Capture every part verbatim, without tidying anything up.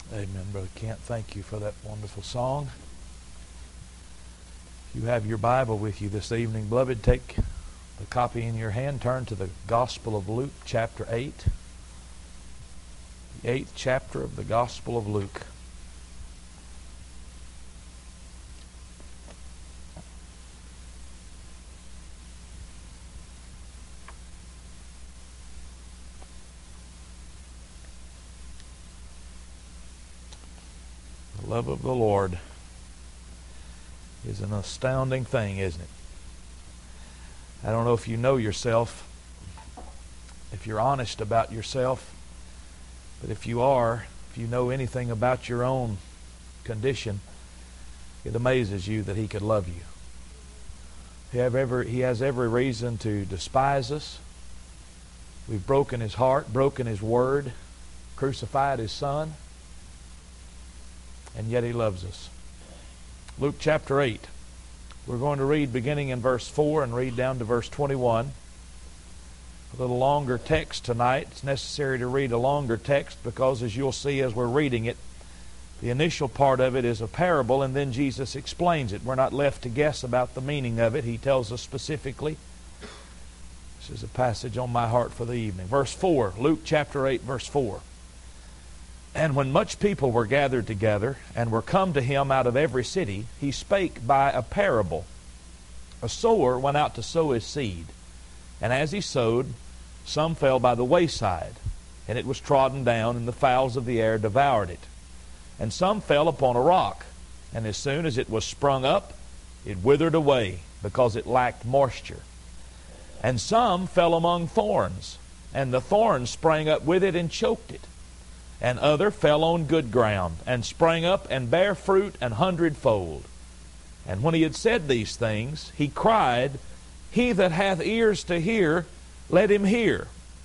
Amen, Brother Kent. Thank you for that wonderful song. If you have your Bible with you this evening, beloved, take the copy in your hand, turn to the Gospel of Luke, chapter eight. The eighth chapter of the Gospel of Luke. The love of the Lord is an astounding thing, isn't it? I don't know if you know yourself, if you're honest about yourself, but if you are, if you know anything about your own condition, it amazes you that He could love you. He, have every, he has every reason to despise us. We've broken His heart, broken His word, crucified His Son, and yet He loves us. Luke chapter eight. We're going to read beginning in verse four and read down to verse twenty-one. A little longer text tonight. It's necessary to read a longer text because, as you'll see as we're reading it, the initial part of it is a parable, and then Jesus explains it. We're not left to guess about the meaning of it. He tells us specifically. This is a passage on my heart for the evening. Verse four, Luke chapter eight, verse four. And when much people were gathered together, and were come to him out of every city, he spake by a parable. A sower went out to sow his seed. And as he sowed, some fell by the wayside, and it was trodden down, and the fowls of the air devoured it. And some fell upon a rock, and as soon as it was sprung up, it withered away, because it lacked moisture. And some fell among thorns, and the thorns sprang up with it and choked it. And other fell on good ground, and sprang up and bare fruit an hundredfold. And when he had said these things, he cried, He that hath ears to hear, let him hear.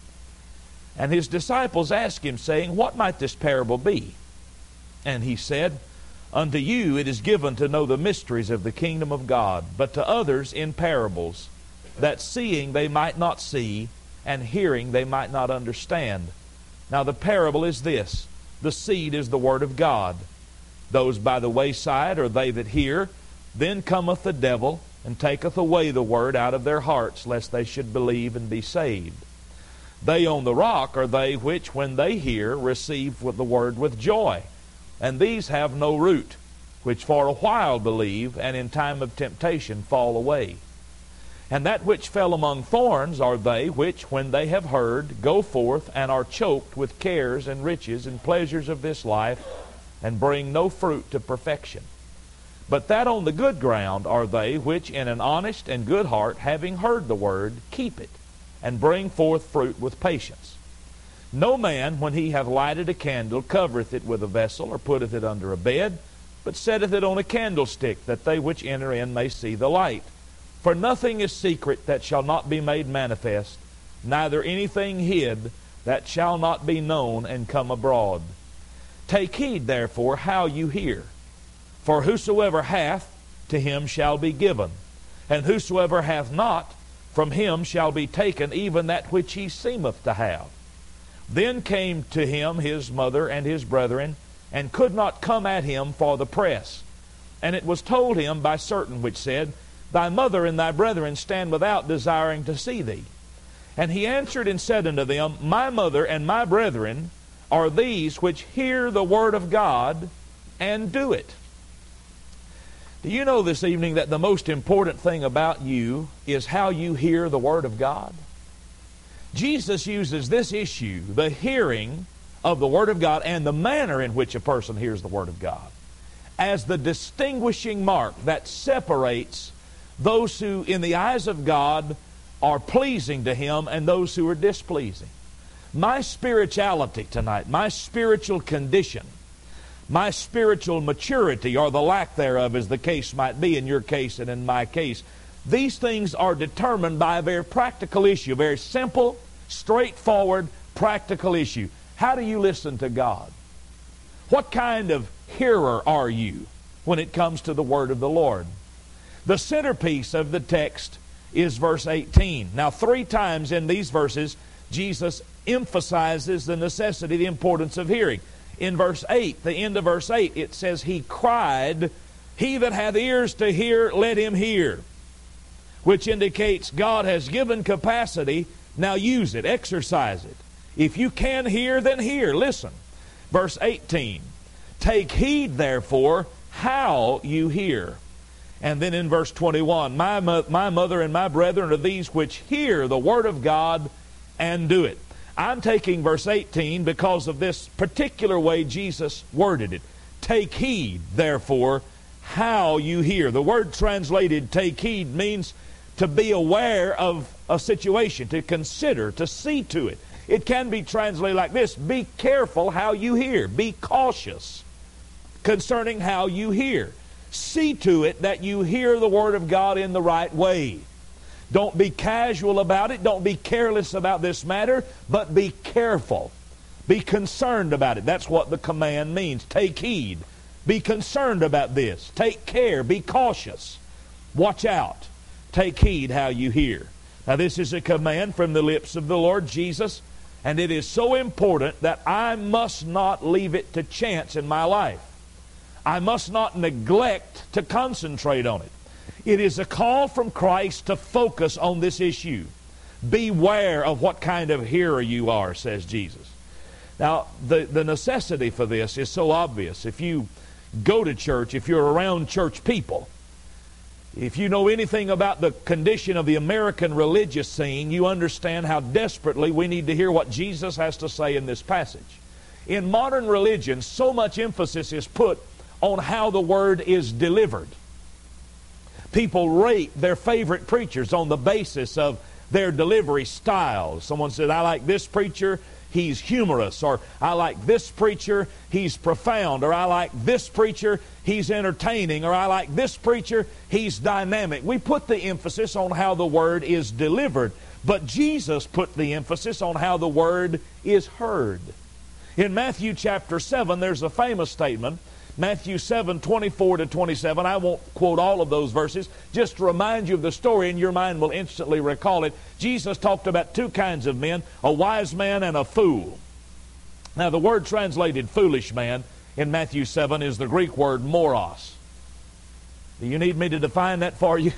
And his disciples asked him, saying, What might this parable be? And he said, Unto you it is given to know the mysteries of the kingdom of God, but to others in parables, that seeing they might not see, and hearing they might not understand. Now the parable is this: the seed is the word of God. Those by the wayside are they that hear. Then cometh the devil, and taketh away the word out of their hearts, lest they should believe and be saved. They on the rock are they which, when they hear, receive with the word with joy. And these have no root, which for a while believe, and in time of temptation fall away. And that which fell among thorns are they which, when they have heard, go forth and are choked with cares and riches and pleasures of this life, and bring no fruit to perfection. But that on the good ground are they which, in an honest and good heart, having heard the word, keep it, and bring forth fruit with patience. No man, when he hath lighted a candle, covereth it with a vessel, or putteth it under a bed, but setteth it on a candlestick, that they which enter in may see the light. For nothing is secret that shall not be made manifest, neither anything hid that shall not be known and come abroad. Take heed, therefore, how you hear. For whosoever hath, to him shall be given. And whosoever hath not, from him shall be taken even that which he seemeth to have. Then came to him his mother and his brethren, and could not come at him for the press. And it was told him by certain which said, Thy mother and thy brethren stand without, desiring to see thee. And he answered and said unto them, My mother and my brethren are these which hear the word of God and do it. Do you know this evening that the most important thing about you is how you hear the word of God? Jesus uses this issue, the hearing of the word of God and the manner in which a person hears the word of God, as the distinguishing mark that separates those who, in the eyes of God, are pleasing to Him and those who are displeasing. My spirituality tonight, my spiritual condition, my spiritual maturity, or the lack thereof, as the case might be in your case and in my case, these things are determined by a very practical issue, a very simple, straightforward, practical issue. How do you listen to God? What kind of hearer are you when it comes to the word of the Lord? The centerpiece of the text is verse eighteen. Now, three times in these verses, Jesus emphasizes the necessity, the importance of hearing. In verse eight, the end of verse eight, it says, He cried, He that hath ears to hear, let him hear. Which indicates God has given capacity. Now use it, exercise it. If you can hear, then hear. Listen. Verse eighteen, Take heed, therefore, how you hear. And then in verse twenty-one, my, mo- my mother and my brethren are these which hear the word of God and do it. I'm taking verse eighteen because of this particular way Jesus worded it. Take heed, therefore, how you hear. The word translated take heed means to be aware of a situation, to consider, to see to it. It can be translated like this: be careful how you hear. Be cautious concerning how you hear. See to it that you hear the Word of God in the right way. Don't be casual about it. Don't be careless about this matter, but be careful. Be concerned about it. That's what the command means. Take heed. Be concerned about this. Take care. Be cautious. Watch out. Take heed how you hear. Now, this is a command from the lips of the Lord Jesus, and it is so important that I must not leave it to chance in my life. I must not neglect to concentrate on it. It is a call from Christ to focus on this issue. Beware of what kind of hearer you are, says Jesus. Now, the, the necessity for this is so obvious. If you go to church, if you're around church people, if you know anything about the condition of the American religious scene, you understand how desperately we need to hear what Jesus has to say in this passage. In modern religion, so much emphasis is put on how the Word is delivered. People rate their favorite preachers on the basis of their delivery styles. Someone said, I like this preacher, he's humorous. Or I like this preacher, he's profound. Or I like this preacher, he's entertaining. Or I like this preacher, he's dynamic. We put the emphasis on how the Word is delivered. But Jesus put the emphasis on how the Word is heard. In Matthew chapter seven, there's a famous statement. Matthew seven, twenty-four to twenty-seven. I won't quote all of those verses. Just to remind you of the story, and your mind will instantly recall it. Jesus talked about two kinds of men, a wise man and a fool. Now, the word translated foolish man in Matthew seven is the Greek word moros. Do you need me to define that for you?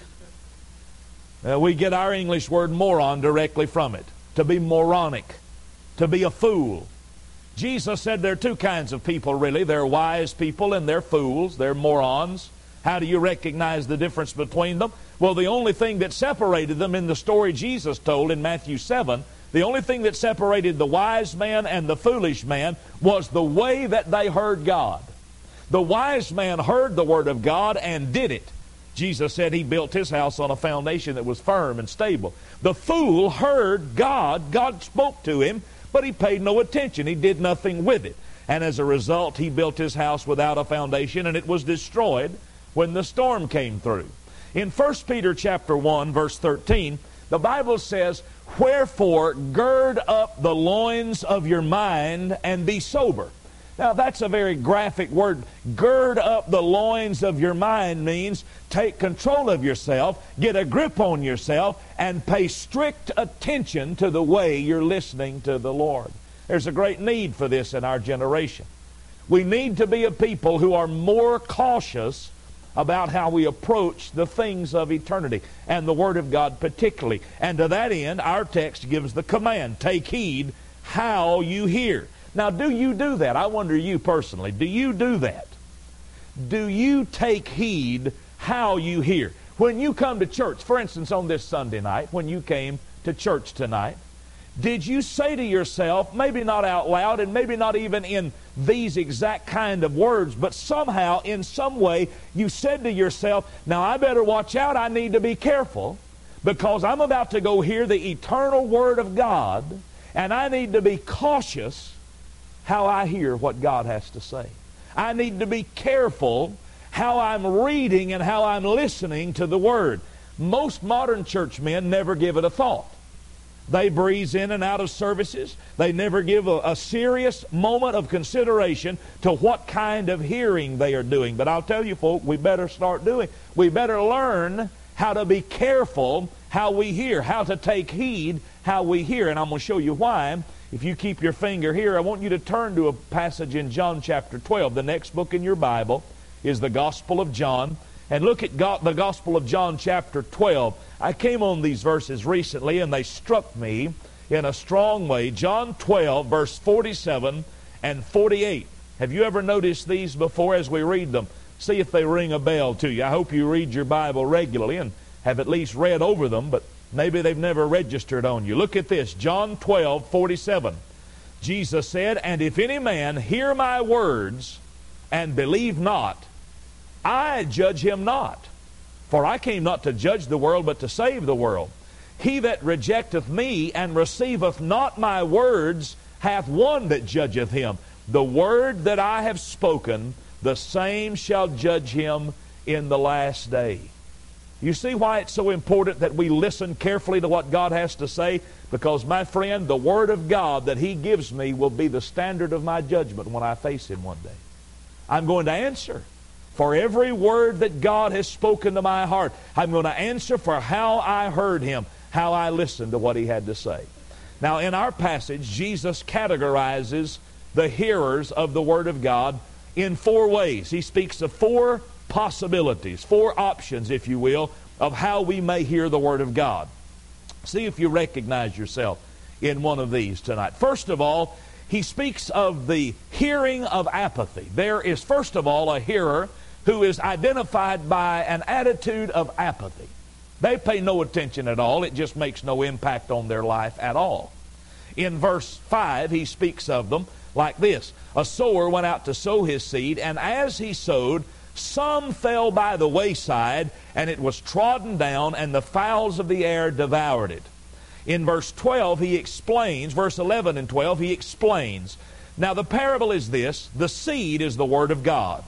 Uh, we get our English word moron directly from it. To be moronic. To be a fool. Jesus said there are two kinds of people, really. There are wise people and they're fools. They're morons. How do you recognize the difference between them? Well, the only thing that separated them in the story Jesus told in Matthew seven, the only thing that separated the wise man and the foolish man was the way that they heard God. The wise man heard the Word of God and did it. Jesus said he built his house on a foundation that was firm and stable. The fool heard God. God spoke to him, but he paid no attention. He did nothing with it. And as a result, he built his house without a foundation, and it was destroyed when the storm came through. In First Peter chapter one, verse thirteen, the Bible says, Wherefore gird up the loins of your mind and be sober. Now, that's a very graphic word. Gird up the loins of your mind means take control of yourself, get a grip on yourself, and pay strict attention to the way you're listening to the Lord. There's a great need for this in our generation. We need to be a people who are more cautious about how we approach the things of eternity, and the Word of God particularly. And to that end, our text gives the command, take heed how you hear. Now, do you do that? I wonder you personally. Do you do that? Do you take heed how you hear? When you come to church, for instance, on this Sunday night, when you came to church tonight, did you say to yourself, maybe not out loud and maybe not even in these exact kind of words, but somehow, in some way, you said to yourself, now I better watch out, I need to be careful, because I'm about to go hear the eternal Word of God, and I need to be cautious how I hear what God has to say. I need to be careful how I'm reading and how I'm listening to the Word. Most modern churchmen never give it a thought. They breeze in and out of services. They never give a, a serious moment of consideration to what kind of hearing they are doing. But I'll tell you, folk, we better start doing. We better learn how to be careful how we hear, how to take heed how we hear. And I'm going to show you why If you keep your finger here, I want you to turn to a passage in John chapter twelve. The next book in your Bible is the Gospel of John. And look at God, the Gospel of John chapter twelve. I came on these verses recently and they struck me in a strong way. John twelve, verse forty-seven and forty-eight. Have you ever noticed these before as we read them? See if they ring a bell to you. I hope you read your Bible regularly and have at least read over them, but maybe they've never registered on you. Look at this, John twelve, forty-seven. Jesus said, "And if any man hear my words and believe not, I judge him not. For I came not to judge the world, but to save the world. He that rejecteth me and receiveth not my words hath one that judgeth him. The word that I have spoken, the same shall judge him in the last day." You see why it's so important that we listen carefully to what God has to say? Because, my friend, the Word of God that He gives me will be the standard of my judgment when I face Him one day. I'm going to answer for every word that God has spoken to my heart. I'm going to answer for how I heard Him, how I listened to what He had to say. Now, in our passage, Jesus categorizes the hearers of the Word of God in four ways. He speaks of four possibilities, four options, if you will, of how we may hear the Word of God. See if you recognize yourself in one of these tonight. First of all, he speaks of the hearing of apathy. There is, first of all, a hearer who is identified by an attitude of apathy. They pay no attention at all. It just makes no impact on their life at all. In verse five, he speaks of them like this. A sower went out to sow his seed, and as he sowed, some fell by the wayside, and it was trodden down, and the fowls of the air devoured it. In verse twelve, he explains, verse eleven and twelve, he explains. Now the parable is this: the seed is the Word of God.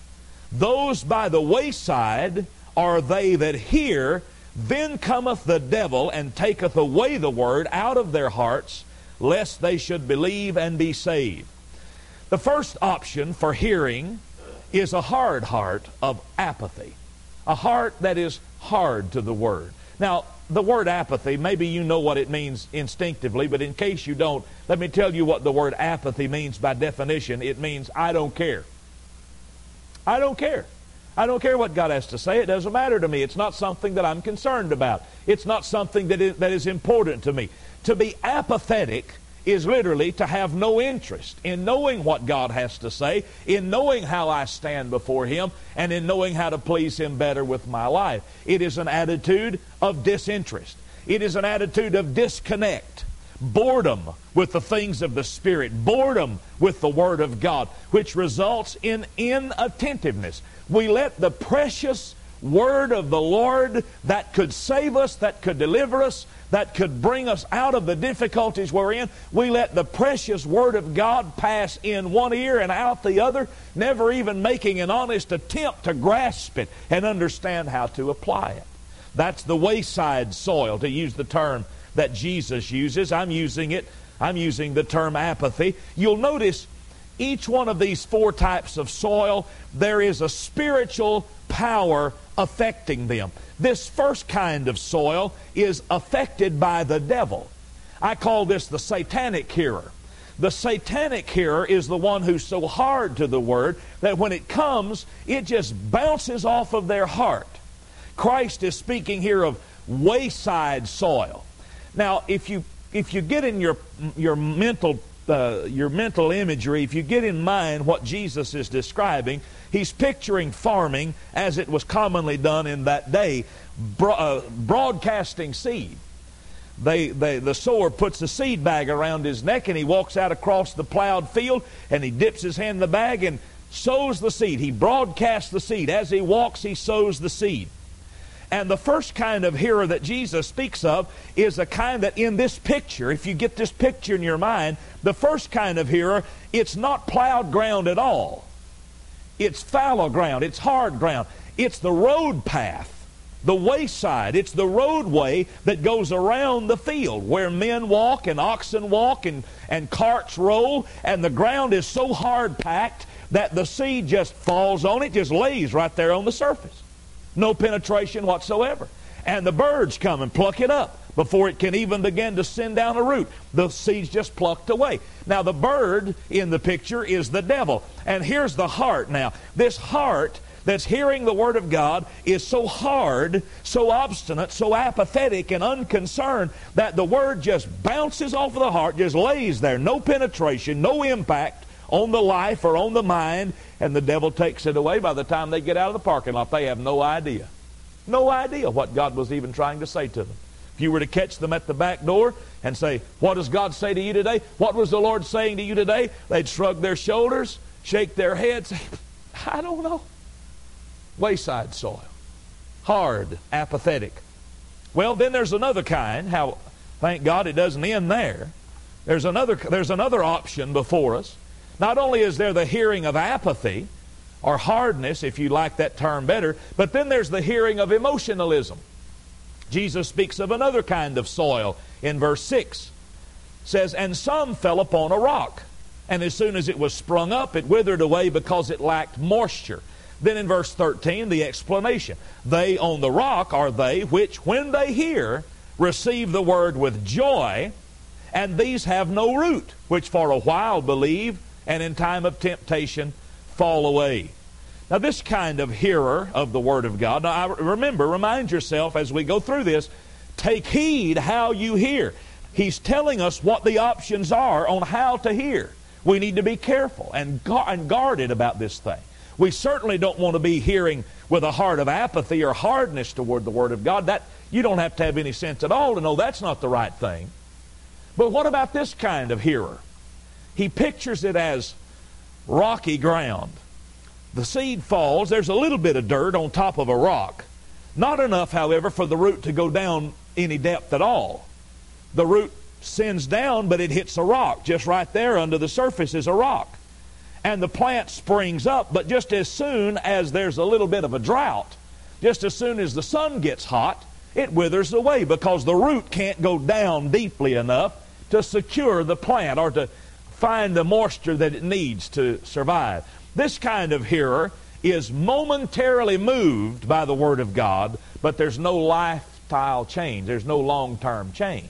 Those by the wayside are they that hear, then cometh the devil, and taketh away the word out of their hearts, lest they should believe and be saved. The first option for hearing is a hard heart of apathy. A heart that is hard to the Word. Now, the word apathy, maybe you know what it means instinctively, but in case you don't, let me tell you what the word apathy means by definition. It means I don't care. I don't care. I don't care what God has to say. It doesn't matter to me. It's not something that I'm concerned about. It's not something that is, that is important to me. To be apathetic is literally to have no interest in knowing what God has to say, in knowing how I stand before Him, and in knowing how to please Him better with my life. It is an attitude of disinterest. It is an attitude of disconnect, boredom with the things of the Spirit, boredom with the Word of God, which results in inattentiveness. We let the precious Word of the Lord that could save us, that could deliver us, that could bring us out of the difficulties we're in, we let the precious Word of God pass in one ear and out the other, never even making an honest attempt to grasp it and understand how to apply it. That's the wayside soil, to use the term that Jesus uses. I'm using it. I'm using the term apathy. You'll notice each one of these four types of soil, there is a spiritual power affecting them. This first kind of soil is affected by the devil. I call this the satanic hearer. The satanic hearer is the one who's so hard to the Word that when it comes, it just bounces off of their heart. Christ is speaking here of wayside soil. Now, if you if you get in your your mental uh, your mental imagery, if you get in mind what Jesus is describing, He's picturing farming as it was commonly done in that day, bro- uh, broadcasting seed. They, they, the sower puts a seed bag around his neck, and he walks out across the plowed field, and he dips his hand in the bag and sows the seed. He broadcasts the seed. As he walks, he sows the seed. And the first kind of hearer that Jesus speaks of is a kind that in this picture, if you get this picture in your mind, the first kind of hearer, it's not plowed ground at all. It's fallow ground. It's hard ground. It's the road path, the wayside. It's the roadway that goes around the field where men walk and oxen walk and, and carts roll, and the ground is so hard packed that the seed just falls on it, just lays right there on the surface. No penetration whatsoever. And the birds come and pluck it up, before it can even begin to send down a root. The seed's just plucked away. Now the bird in the picture is the devil. And here's the heart now. This heart that's hearing the Word of God is so hard, so obstinate, so apathetic and unconcerned that the Word just bounces off of the heart, just lays there, no penetration, no impact on the life or on the mind, and the devil takes it away. By the time they get out of the parking lot, they have no idea. No idea what God was even trying to say to them. If you were to catch them at the back door and say, "What does God say to you today? What was the Lord saying to you today?" They'd shrug their shoulders, shake their heads, say, "I don't know." Wayside soil. Hard, apathetic. Well, then there's another kind. How, thank God it doesn't end there. There's another, there's another option before us. Not only is there the hearing of apathy, or hardness, if you like that term better, but then there's the hearing of emotionalism. Jesus speaks of another kind of soil in verse six. It says, "And some fell upon a rock, and as soon as it was sprung up, it withered away because it lacked moisture." Then in verse thirteen, the explanation. "They on the rock are they which, when they hear, receive the word with joy, and these have no root, which for a while believe, and in time of temptation fall away." Now this kind of hearer of the Word of God, now I remember, remind yourself as we go through this, take heed how you hear. He's telling us what the options are on how to hear. We need to be careful and guarded about this thing. We certainly don't want to be hearing with a heart of apathy or hardness toward the Word of God. That you don't have to have any sense at all to know that's not the right thing. But what about this kind of hearer? He pictures it as rocky ground. The seed falls, there's a little bit of dirt on top of a rock. Not enough, however, for the root to go down any depth at all. The root sends down, but it hits a rock. Just right there under the surface is a rock. And the plant springs up, but just as soon as there's a little bit of a drought, just as soon as the sun gets hot, it withers away because the root can't go down deeply enough to secure the plant or to find the moisture that it needs to survive. This kind of hearer is momentarily moved by the Word of God, but there's no lifestyle change. There's no long-term change.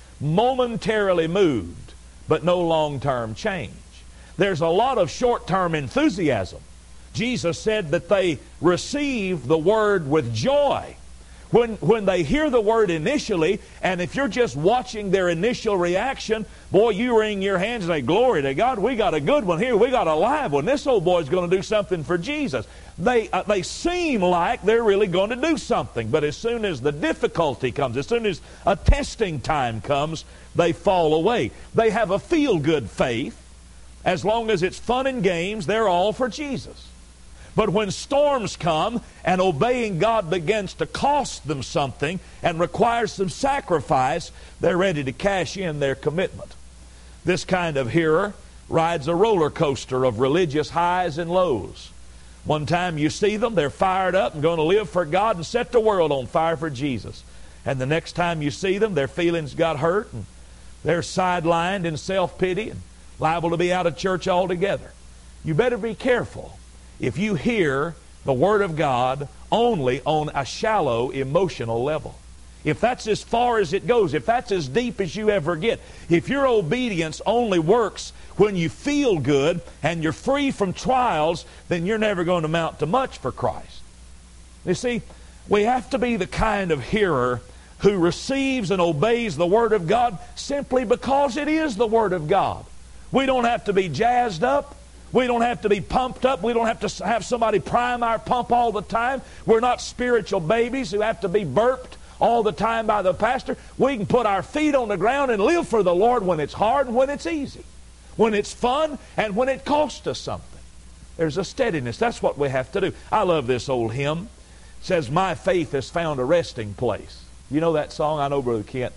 Momentarily moved, but no long-term change. There's a lot of short-term enthusiasm. Jesus said that they receive the Word with joy. When, when they hear the Word initially, and if you're just watching their initial reaction, boy, you wring your hands and say, "Glory to God, we got a good one here. We got a live one. This old boy's going to do something for Jesus." They, uh, they seem like they're really going to do something. But as soon as the difficulty comes, as soon as a testing time comes, they fall away. They have a feel-good faith. As long as it's fun and games, they're all for Jesus. But when storms come and obeying God begins to cost them something and requires some sacrifice, they're ready to cash in their commitment. This kind of hearer rides a roller coaster of religious highs and lows. One time you see them, they're fired up and going to live for God and set the world on fire for Jesus. And the next time you see them, their feelings got hurt and they're sidelined in self-pity and liable to be out of church altogether. You better be careful if you hear the Word of God only on a shallow emotional level. If that's as far as it goes, if that's as deep as you ever get, if your obedience only works when you feel good and you're free from trials, then you're never going to amount to much for Christ. You see, we have to be the kind of hearer who receives and obeys the Word of God simply because it is the Word of God. We don't have to be jazzed up. We don't have to be pumped up. We don't have to have somebody prime our pump all the time. We're not spiritual babies who have to be burped all the time by the pastor. We can put our feet on the ground and live for the Lord when it's hard and when it's easy, when it's fun and when it costs us something. There's a steadiness. That's what we have to do. I love this old hymn. It says, "My faith has found a resting place." You know that song? I know Brother Kent.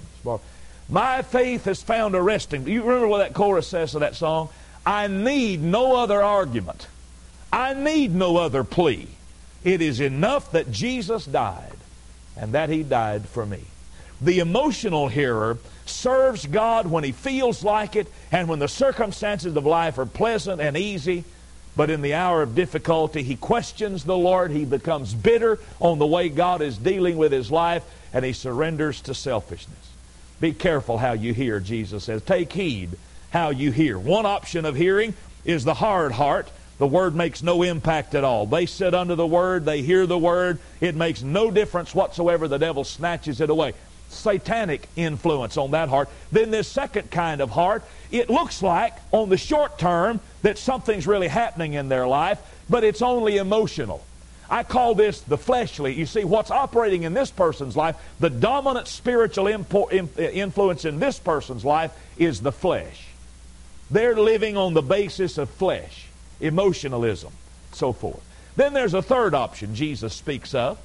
My faith has found a resting place. You remember what that chorus says of that song? "I need no other argument. I need no other plea. It is enough that Jesus died, and that He died for me." The emotional hearer serves God when he feels like it and when the circumstances of life are pleasant and easy. But in the hour of difficulty, he questions the Lord. He becomes bitter on the way God is dealing with his life, and he surrenders to selfishness. Be careful how you hear, Jesus says. Take heed how you hear. One option of hearing is the hard heart. The Word makes no impact at all. They sit under the Word. They hear the Word. It makes no difference whatsoever. The devil snatches it away. Satanic influence on that heart. Then this second kind of heart, it looks like on the short term that something's really happening in their life, but it's only emotional. I call this the fleshly. You see, what's operating in this person's life, the dominant spiritual impo- influence in this person's life is the flesh. They're living on the basis of flesh, emotionalism, so forth. Then there's a third option Jesus speaks of.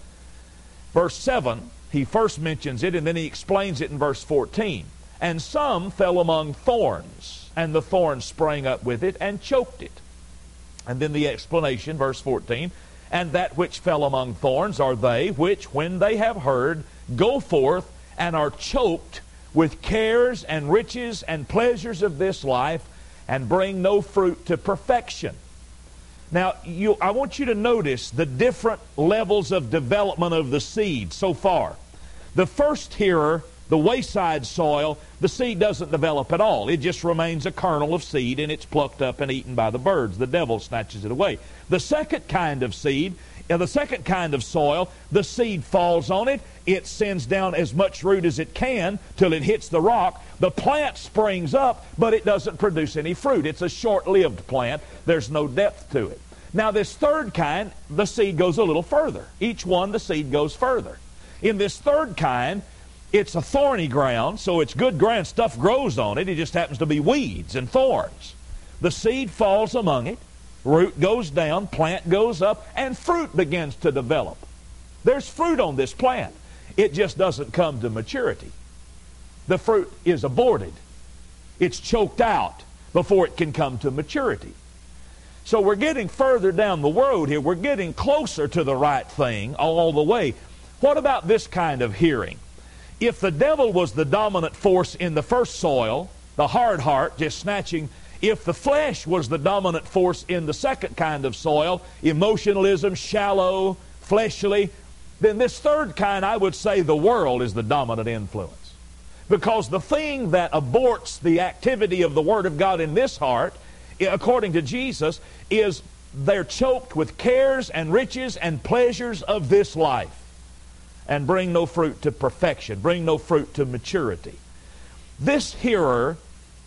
Verse seven, he first mentions it, and then he explains it in verse fourteen. And some fell among thorns, and the thorns sprang up with it and choked it. And then the explanation, verse fourteen, and that which fell among thorns are they which, when they have heard, go forth and are choked with cares and riches and pleasures of this life, and bring no fruit to perfection. Now, you, I want you to notice the different levels of development of the seed so far. The first hearer, the wayside soil, the seed doesn't develop at all. It just remains a kernel of seed, and it's plucked up and eaten by the birds. The devil snatches it away. The second kind of seed, uh, the second kind of soil, the seed falls on it. It sends down as much root as it can till it hits the rock. The plant springs up, but it doesn't produce any fruit. It's a short-lived plant. There's no depth to it. Now, this third kind, the seed goes a little further. Each one, the seed goes further. In this third kind, it's a thorny ground, so it's good ground. Stuff grows on it. It just happens to be weeds and thorns. The seed falls among it. Root goes down, plant goes up, and fruit begins to develop. There's fruit on this plant. It just doesn't come to maturity. The fruit is aborted. It's choked out before it can come to maturity. So we're getting further down the road here. We're getting closer to the right thing all the way. What about this kind of hearing? If the devil was the dominant force in the first soil, the hard heart, just snatching, if the flesh was the dominant force in the second kind of soil, emotionalism, shallow, fleshly, then this third kind, I would say the world is the dominant influence. Because the thing that aborts the activity of the Word of God in this heart, according to Jesus, is they're choked with cares and riches and pleasures of this life, and bring no fruit to perfection, bring no fruit to maturity. This hearer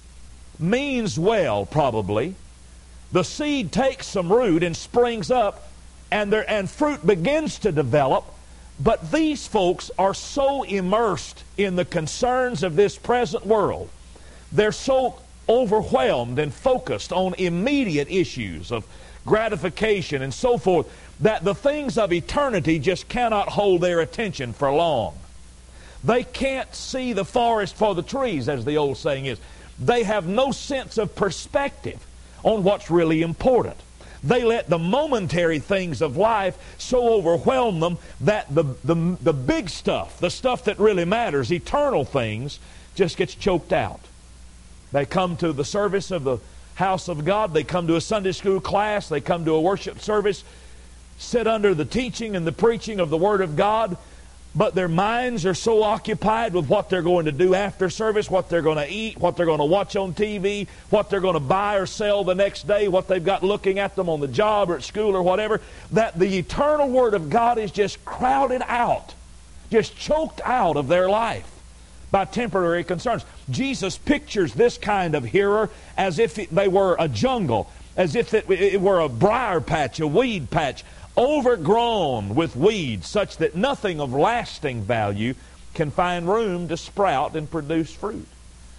means well, probably. The seed takes some root and springs up, and there and fruit begins to develop. But these folks are so immersed in the concerns of this present world. They're so overwhelmed and focused on immediate issues of gratification and so forth, that the things of eternity just cannot hold their attention for long. They can't see the forest for the trees, as the old saying is. They have no sense of perspective on what's really important. They let the momentary things of life so overwhelm them that the, the, the big stuff, the stuff that really matters, eternal things, just gets choked out. They come to the service of the house of God. They come to a Sunday school class. They come to a worship service, sit under the teaching and the preaching of the Word of God, but their minds are so occupied with what they're going to do after service, what they're going to eat, what they're going to watch on T V, what they're going to buy or sell the next day, what they've got looking at them on the job or at school or whatever, that the eternal Word of God is just crowded out, just choked out of their life by temporary concerns. Jesus pictures this kind of hearer as if it, they were a jungle, as if it, it were a briar patch, a weed patch, overgrown with weeds, such that nothing of lasting value can find room to sprout and produce fruit.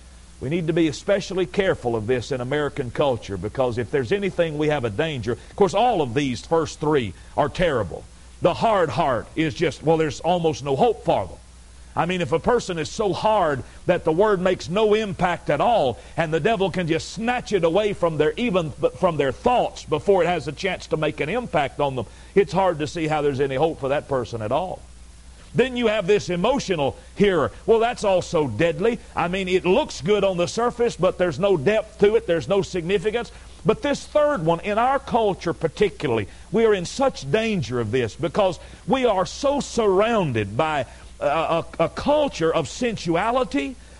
We need to be especially careful of this in American culture, because if there's anything we have a danger, of course all of these first three are terrible. The hard heart is just, well, there's almost no hope for them. I mean, if a person is so hard that the Word makes no impact at all, and the devil can just snatch it away from their even from their thoughts before it has a chance to make an impact on them, it's hard to see how there's any hope for that person at all. Then you have this emotional hearer. Well, that's also deadly. I mean, it looks good on the surface, but there's no depth to it. There's no significance. But this third one, in our culture particularly, we are in such danger of this because we are so surrounded by A, a, a culture of sensuality,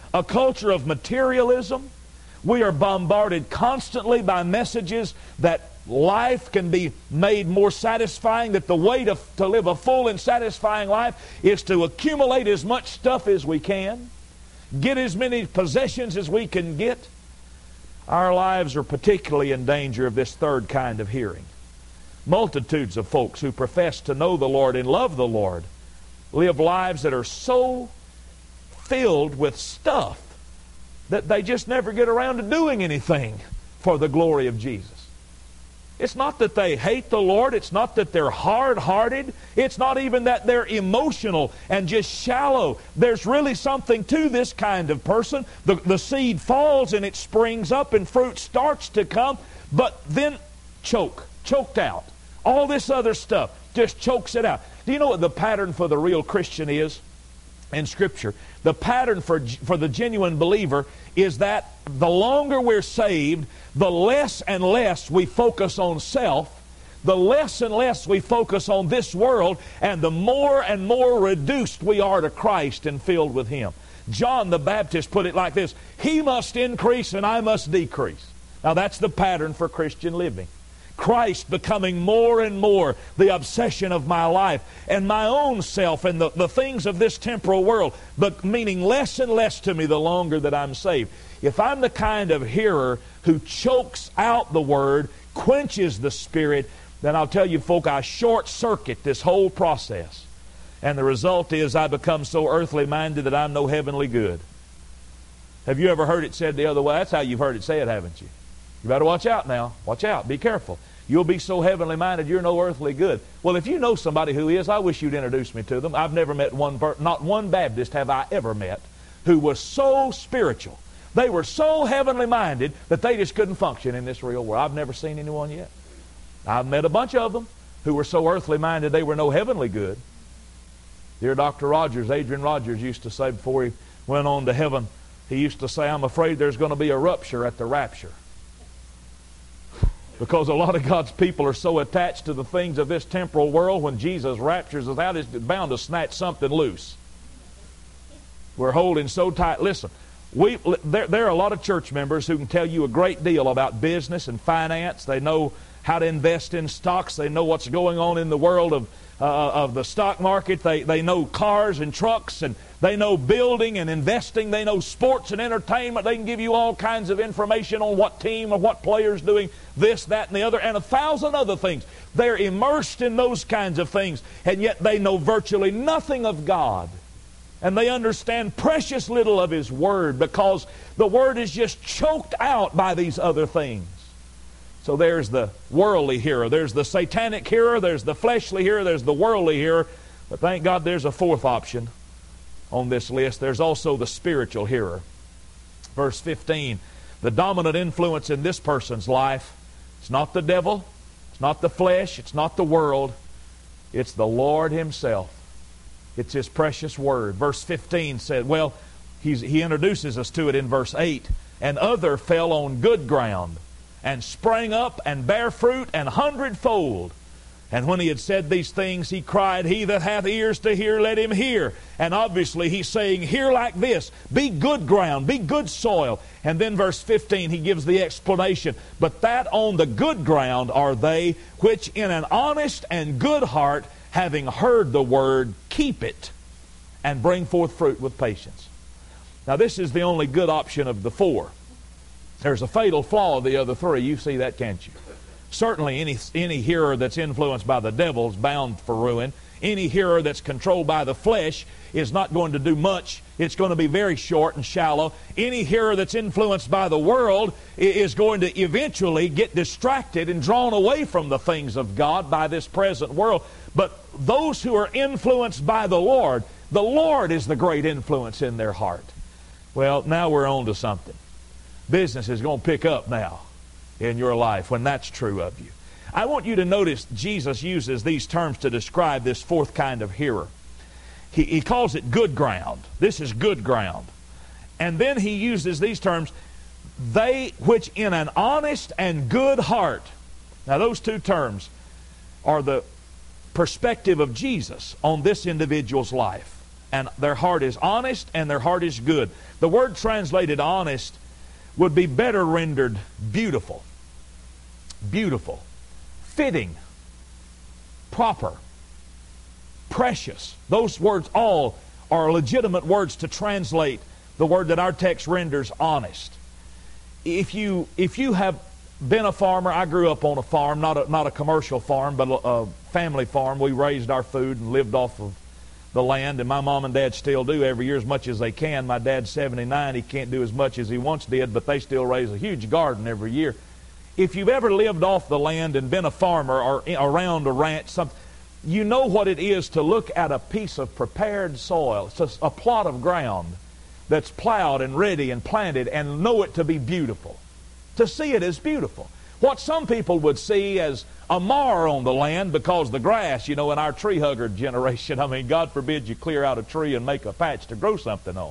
a culture of materialism. We are bombarded constantly by messages that life can be made more satisfying, that the way to, to live a full and satisfying life is to accumulate as much stuff as we can, get as many possessions as we can get. Our lives are particularly in danger of this third kind of hearing. Multitudes of folks who profess to know the Lord and love the Lord live lives that are so filled with stuff that they just never get around to doing anything for the glory of Jesus. It's not that they hate the Lord. It's not that they're hard-hearted. It's not even that they're emotional and just shallow. There's really something to this kind of person. The, the seed falls and it springs up and fruit starts to come, but then choke, choked out. All this other stuff just chokes it out. Do you know what the pattern for the real Christian is in Scripture? The pattern for, for the genuine believer is that the longer we're saved, the less and less we focus on self, the less and less we focus on this world, and the more and more reduced we are to Christ and filled with Him. John the Baptist put it like this: He must increase and I must decrease. Now that's the pattern for Christian living. Christ becoming more and more the obsession of my life, and my own self and the, the things of this temporal world, but meaning less and less to me the longer that I'm saved. If I'm the kind of hearer who chokes out the Word, quenches the Spirit, then I'll tell you folk, I short-circuit this whole process. And the result is I become so earthly minded that I'm no heavenly good. Have you ever heard it said the other way? That's how you've heard it said, haven't you? You better watch out now. Watch out. Be careful. You'll be so heavenly minded you're no earthly good. Well, if you know somebody who is, I wish you'd introduce me to them. I've never met one, not one Baptist have I ever met who was so spiritual. They were so heavenly minded that they just couldn't function in this real world. I've never seen anyone yet. I've met a bunch of them who were so earthly minded they were no heavenly good. Dear Doctor Rogers, Adrian Rogers used to say before he went on to heaven, he used to say, I'm afraid there's going to be a rupture at the rapture. Because a lot of God's people are so attached to the things of this temporal world, when Jesus raptures us out, it's bound to snatch something loose. We're holding so tight. Listen, we, there, there are a lot of church members who can tell you a great deal about business and finance. They know how to invest in stocks. They know what's going on in the world of, uh, of the stock market. They, they know cars and trucks, and they know building and investing. They know sports and entertainment. They can give you all kinds of information on what team or what player's doing this, that, and the other, and a thousand other things. They're immersed in those kinds of things, and yet they know virtually nothing of God. And they understand precious little of His Word, because the Word is just choked out by these other things. So there's the worldly hearer. There's the satanic hearer. There's the fleshly hearer. There's the worldly hearer. But thank God there's a fourth option on this list. There's also the spiritual hearer. Verse fifteen, the dominant influence in this person's life, it's not the devil, it's not the flesh, it's not the world, it's the Lord Himself. It's His precious Word. Verse fifteen said, well, he's, he introduces us to it in verse eight. And other fell on good ground, and sprang up, and bare fruit, an hundredfold. And when he had said these things, he cried, He that hath ears to hear, let him hear. And obviously he's saying, hear like this. Be good ground, be good soil. And then verse fifteen, he gives the explanation. But that on the good ground are they which in an honest and good heart, having heard the word, keep it, and bring forth fruit with patience. Now this is the only good option of the four. There's a fatal flaw of the other three. You see that, can't you? Certainly any, any hearer that's influenced by the devil is bound for ruin. Any hearer that's controlled by the flesh is not going to do much. It's going to be very short and shallow. Any hearer that's influenced by the world is going to eventually get distracted and drawn away from the things of God by this present world. But those who are influenced by the Lord, the Lord is the great influence in their heart. Well, now we're on to something. Business is going to pick up now in your life when that's true of you. I want you to notice Jesus uses these terms to describe this fourth kind of hearer. He, he calls it good ground. This is good ground. And then he uses these terms, they which in an honest and good heart. Now those two terms are the perspective of Jesus on this individual's life. and their heart is honest, and their heart is good. The word translated honest would be better rendered beautiful. Beautiful. Fitting. Proper. Precious. Those words all are legitimate words to translate the word that our text renders honest. If you if you have been a farmer, I grew up on a farm, not a, not a commercial farm, but a, a family farm. We raised our food and lived off of the land, and my mom and dad still do every year as much as they can. My dad's seventy-nine. He can't do as much as he once did, but they still raise a huge garden every year. If you've ever lived off the land and been a farmer or around a ranch, something, you know what it is to look at a piece of prepared soil. It's a, a plot of ground that's plowed and ready and planted, and know it to be beautiful. To see it as beautiful. What some people would see as a mar on the land, because the grass, you know, in our tree hugger generation, I mean, God forbid you clear out a tree and make a patch to grow something on.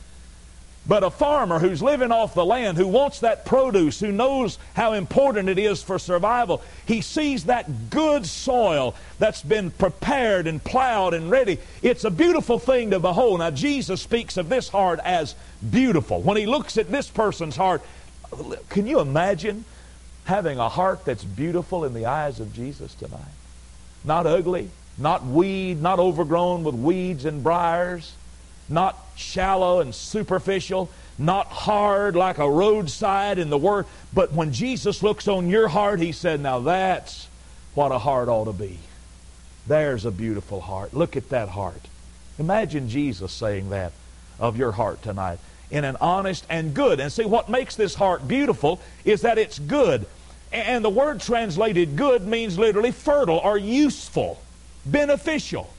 But a farmer who's living off the land, who wants that produce, who knows how important it is for survival, he sees that good soil that's been prepared and plowed and ready. It's a beautiful thing to behold. Now, Jesus speaks of this heart as beautiful. When he looks at this person's heart, can you imagine having a heart that's beautiful in the eyes of Jesus tonight? Not ugly, not weed, not overgrown with weeds and briars, not shallow and superficial, not hard like a roadside in the Word. But when Jesus looks on your heart, he said, now that's what a heart ought to be. There's a beautiful heart. Look at that heart. Imagine Jesus saying that of your heart tonight in an honest and good. And see, what makes this heart beautiful is that it's good. And the word translated good means literally fertile or useful, beneficial.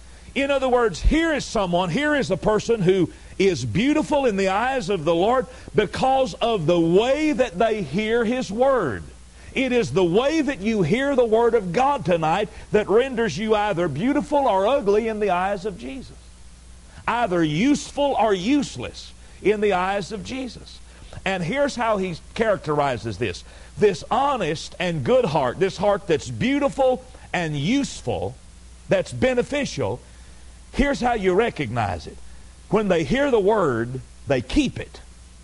In other words, here is someone, here is a person who is beautiful in the eyes of the Lord because of the way that they hear His Word. It is the way that you hear the Word of God tonight that renders you either beautiful or ugly in the eyes of Jesus. Either useful or useless in the eyes of Jesus. And here's how he characterizes this. This honest and good heart, this heart that's beautiful and useful, that's beneficial, here's how you recognize it. When they hear the Word, they keep it.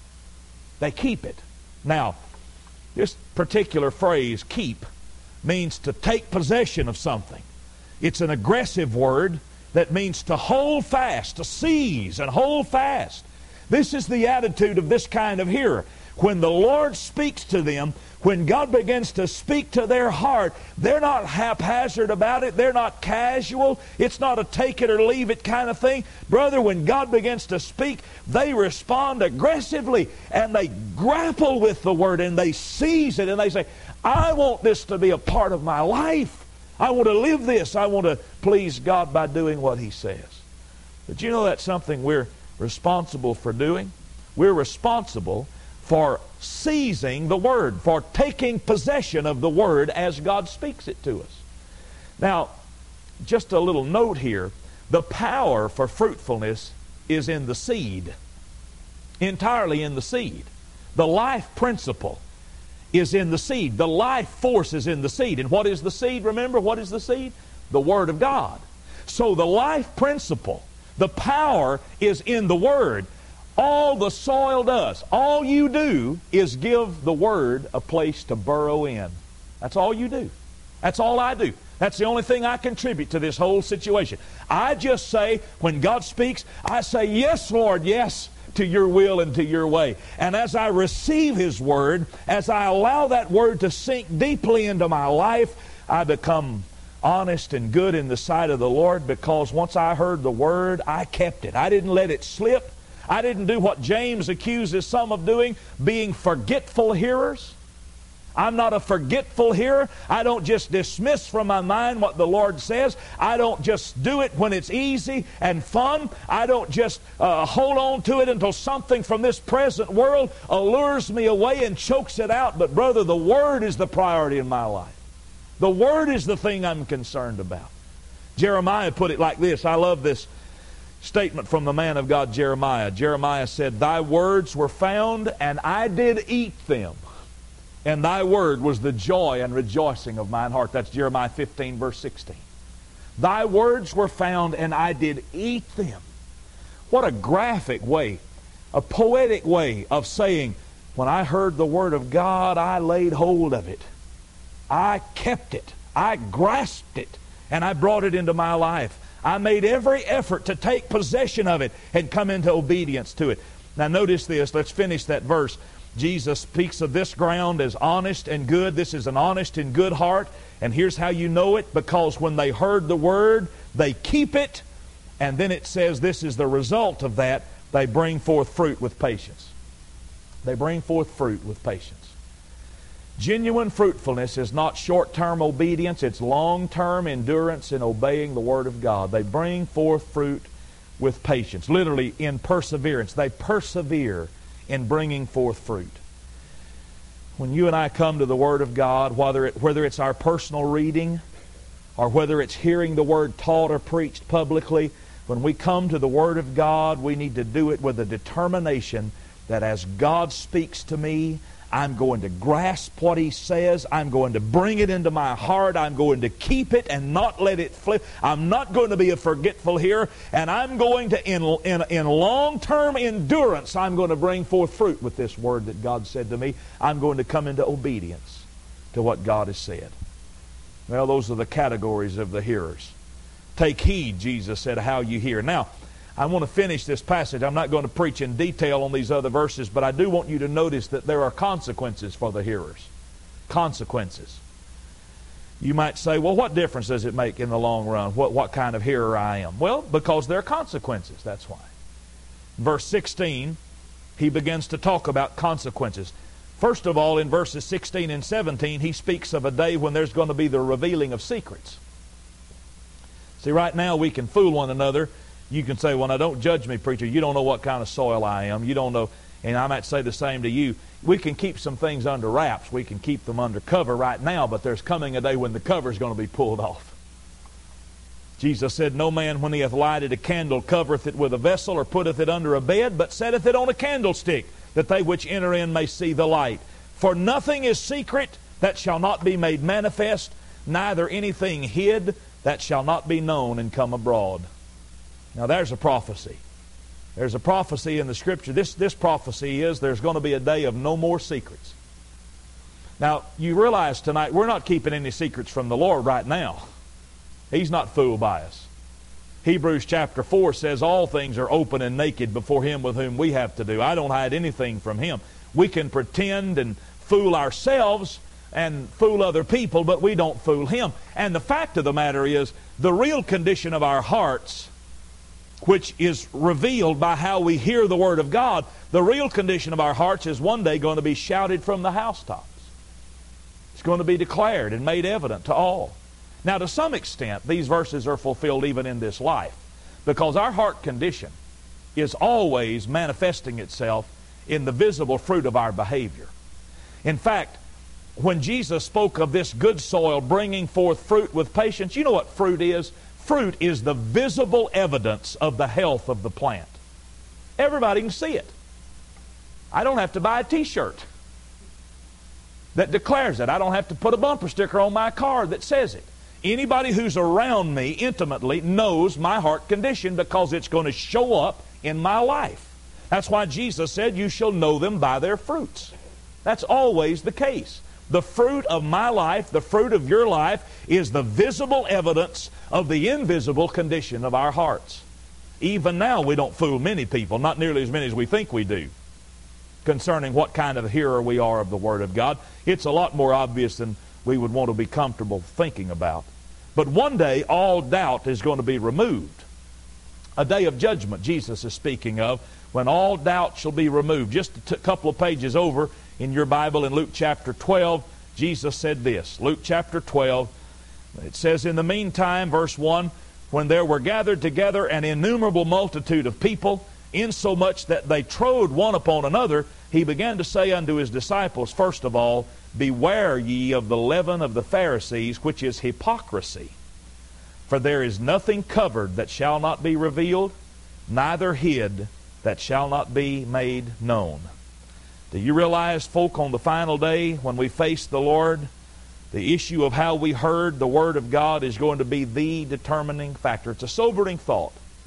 They keep it. Now, this particular phrase, keep, means to take possession of something. It's an aggressive word that means to hold fast, to seize and hold fast. This is the attitude of this kind of hearer. When the Lord speaks to them, when God begins to speak to their heart, they're not haphazard about it. They're not casual. It's not a take it or leave it kind of thing. Brother, when God begins to speak, they respond aggressively and they grapple with the Word and they seize it and they say, I want this to be a part of my life. I want to live this. I want to please God by doing what He says. But you know that's something we're responsible for doing? We're responsible for seizing the Word, for taking possession of the Word as God speaks it to us. Now, just a little note here. The power for fruitfulness is in the seed. Entirely in the seed. The life principle is in the seed. The life force is in the seed. And what is the seed? Remember, what is the seed? The Word of God. So the life principle, the power is in the Word. All the soil does, all you do is give the Word a place to burrow in. That's all you do. That's all I do. That's the only thing I contribute to this whole situation. I just say, when God speaks, I say, yes, Lord, yes, to your will and to your way. And as I receive His Word, as I allow that Word to sink deeply into my life, I become honest and good in the sight of the Lord, because once I heard the Word, I kept it. I didn't let it slip. I didn't do what James accuses some of doing, being forgetful hearers. I'm not a forgetful hearer. I don't just dismiss from my mind what the Lord says. I don't just do it when it's easy and fun. I don't just uh, hold on to it until something from this present world allures me away and chokes it out. But brother, the Word is the priority in my life. The Word is the thing I'm concerned about. Jeremiah put it like this. I love this statement from the man of God, Jeremiah. Jeremiah said, thy words were found, and I did eat them. And thy word was the joy and rejoicing of mine heart. That's Jeremiah fifteen, verse sixteen. Thy words were found, and I did eat them. What a graphic way, a poetic way of saying, when I heard the Word of God, I laid hold of it. I kept it. I grasped it. And I brought it into my life. I made every effort to take possession of it and come into obedience to it. Now notice this. Let's finish that verse. Jesus speaks of this ground as honest and good. This is an honest and good heart. And here's how you know it. Because when they heard the Word, they keep it. And then it says this is the result of that. They bring forth fruit with patience. They bring forth fruit with patience. Genuine fruitfulness is not short-term obedience. It's long-term endurance in obeying the Word of God. They bring forth fruit with patience. Literally in perseverance. They persevere in bringing forth fruit. When you and I come to the Word of God, whether it, whether it's our personal reading or whether it's hearing the Word taught or preached publicly, when we come to the Word of God, we need to do it with a determination that as God speaks to me, I'm going to grasp what He says. I'm going to bring it into my heart. I'm going to keep it and not let it flip. I'm not going to be a forgetful hearer. And I'm going to, in, in, in long-term endurance, I'm going to bring forth fruit with this Word that God said to me. I'm going to come into obedience to what God has said. Well, those are the categories of the hearers. Take heed, Jesus said, how you hear. Now, I want to finish this passage. I'm not going to preach in detail on these other verses, but I do want you to notice that there are consequences for the hearers. Consequences. You might say, well, what difference does it make in the long run? What, what kind of hearer I am? Well, because there are consequences. That's why. Verse sixteen, he begins to talk about consequences. First of all, in verses sixteen and seventeen, he speaks of a day when there's going to be the revealing of secrets. See, right now we can fool one another. You can say, well, now don't judge me, preacher. You don't know what kind of soil I am. You don't know. And I might say the same to you. We can keep some things under wraps. We can keep them under cover right now, but there's coming a day when the cover is going to be pulled off. Jesus said, no man, when he hath lighted a candle, covereth it with a vessel, or putteth it under a bed, but setteth it on a candlestick, that they which enter in may see the light. For nothing is secret that shall not be made manifest, neither anything hid that shall not be known and come abroad. Now there's a prophecy. There's a prophecy in the Scripture. This, this prophecy is there's going to be a day of no more secrets. Now, you realize tonight we're not keeping any secrets from the Lord right now. He's not fooled by us. Hebrews chapter four says all things are open and naked before Him with whom we have to do. I don't hide anything from Him. We can pretend and fool ourselves and fool other people, but we don't fool Him. And the fact of the matter is, the real condition of our hearts, which is revealed by how we hear the Word of God, the real condition of our hearts is one day going to be shouted from the housetops. It's going to be declared and made evident to all. Now, to some extent, these verses are fulfilled even in this life, because our heart condition is always manifesting itself in the visible fruit of our behavior. In fact, when Jesus spoke of this good soil bringing forth fruit with patience, you know what fruit is? Fruit is the visible evidence of the health of the plant. Everybody can see it. I don't have to buy a t-shirt that declares it. I don't have to put a bumper sticker on my car that says it. Anybody who's around me intimately knows my heart condition because it's going to show up in my life. That's why Jesus said, you shall know them by their fruits. That's always the case. The fruit of my life, the fruit of your life, is the visible evidence of the invisible condition of our hearts. Even now we don't fool many people, not nearly as many as we think we do, concerning what kind of hearer we are of the Word of God. It's a lot more obvious than we would want to be comfortable thinking about. But one day all doubt is going to be removed. A day of judgment Jesus is speaking of, when all doubt shall be removed. Just a t- couple of pages over in your Bible, in Luke chapter twelve, Jesus said this. Luke chapter twelve, it says, in the meantime, verse one, when there were gathered together an innumerable multitude of people, insomuch that they trode one upon another, he began to say unto his disciples, first of all, beware ye of the leaven of the Pharisees, which is hypocrisy. For there is nothing covered that shall not be revealed, neither hid that shall not be made known. Do you realize, folk, on the final day when we face the Lord, the issue of how we heard the Word of God is going to be the determining factor. It's a sobering thought.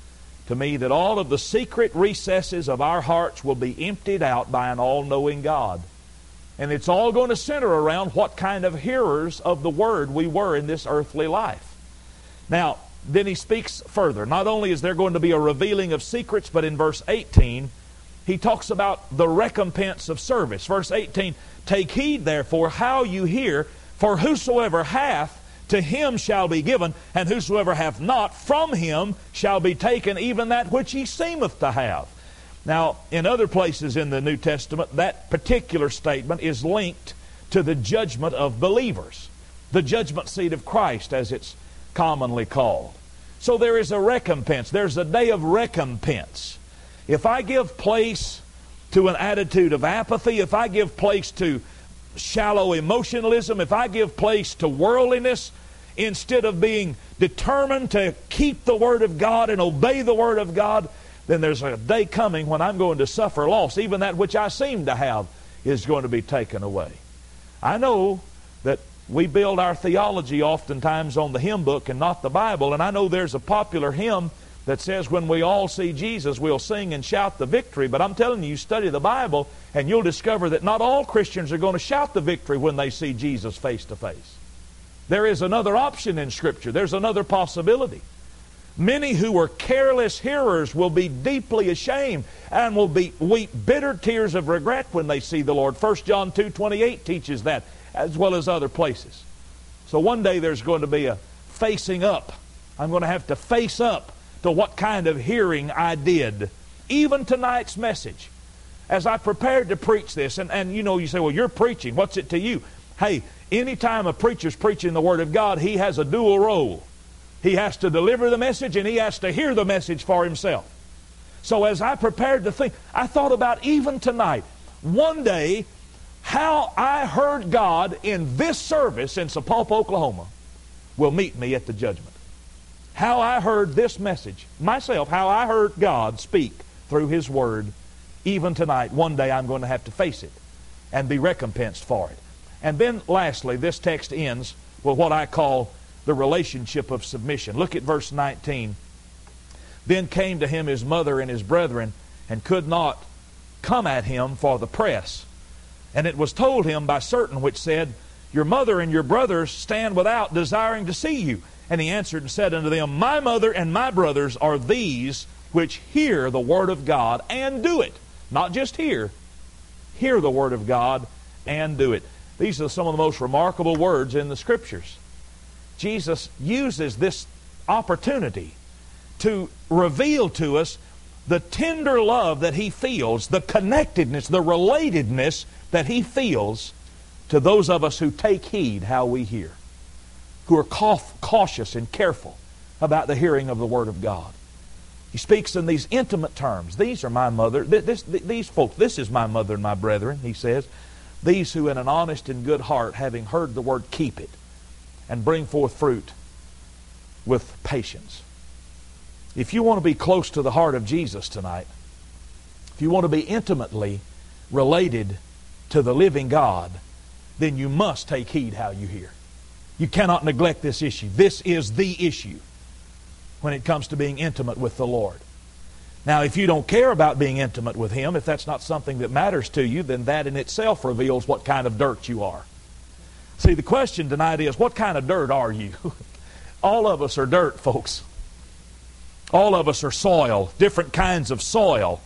to me that all of the secret recesses of our hearts will be emptied out by an all-knowing God. And it's all going to center around what kind of hearers of the Word we were in this earthly life. Now, then he speaks further. Not only is there going to be a revealing of secrets, but in verse eighteen, he talks about the recompense of service. Verse eighteen, take heed therefore how you hear, for whosoever hath, to him shall be given, and whosoever hath not, from him shall be taken even that which he seemeth to have. Now, in other places in the New Testament, that particular statement is linked to the judgment of believers. The judgment seat of Christ, as it's commonly called. So there is a recompense. There's a day of recompense. If I give place to an attitude of apathy, if I give place to shallow emotionalism, if I give place to worldliness, instead of being determined to keep the Word of God and obey the Word of God, then there's a day coming when I'm going to suffer loss. Even that which I seem to have is going to be taken away. I know that we build our theology oftentimes on the hymn book and not the Bible, and I know there's a popular hymn that says when we all see Jesus, we'll sing and shout the victory. But I'm telling you, you study the Bible, and you'll discover that not all Christians are going to shout the victory when they see Jesus face to face. There is another option in Scripture. There's another possibility. Many who were careless hearers will be deeply ashamed and will be weep bitter tears of regret when they see the Lord. First John two twenty-eight teaches that, as well as other places. So one day there's going to be a facing up. I'm going to have to face up to what kind of hearing I did. Even tonight's message, as I prepared to preach this, and, and you know, you say, well, you're preaching. What's it to you? Hey, anytime a preacher's preaching the Word of God, he has a dual role. He has to deliver the message and he has to hear the message for himself. So as I prepared to think, I thought about even tonight, one day, how I heard God in this service in Sapulpa, Oklahoma, will meet me at the judgment. How I heard this message, myself, how I heard God speak through His Word, even tonight, one day I'm going to have to face it and be recompensed for it. And then lastly, this text ends with what I call the relationship of submission. Look at verse nineteen. Then came to him his mother and his brethren, and could not come at him for the press. And it was told him by certain which said, your mother and your brothers stand without, desiring to see you. And he answered and said unto them, my mother and my brothers are these which hear the Word of God and do it. Not just hear, hear the Word of God and do it. These are some of the most remarkable words in the Scriptures. Jesus uses this opportunity to reveal to us the tender love that He feels, the connectedness, the relatedness that He feels to those of us who take heed how we hear, who are cautious and careful about the hearing of the Word of God. He speaks in these intimate terms. These are my mother, this, these folks, this is my mother and my brethren, He says. These who in an honest and good heart, having heard the Word, keep it, and bring forth fruit with patience. If you want to be close to the heart of Jesus tonight, if you want to be intimately related to the living God, then you must take heed how you hear. You cannot neglect this issue. This is the issue when it comes to being intimate with the Lord. Now, if you don't care about being intimate with Him, if that's not something that matters to you, then that in itself reveals what kind of dirt you are. See, the question tonight is, what kind of dirt are you? All of us are dirt, folks. All of us are soil, different kinds of soil.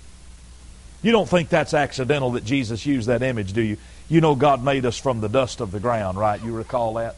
You don't think that's accidental that Jesus used that image, do you? You know God made us from the dust of the ground, right? You recall that?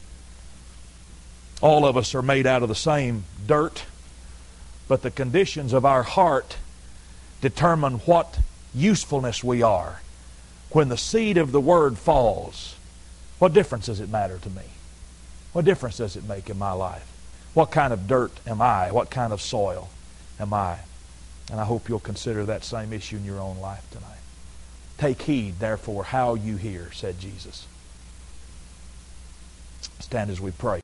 All of us are made out of the same dirt, but the conditions of our heart determine what usefulness we are. When the seed of the Word falls, what difference does it matter to me? What difference does it make in my life? What kind of dirt am I? What kind of soil am I? And I hope you'll consider that same issue in your own life tonight. Take heed, therefore, how you hear, said Jesus. Stand as we pray.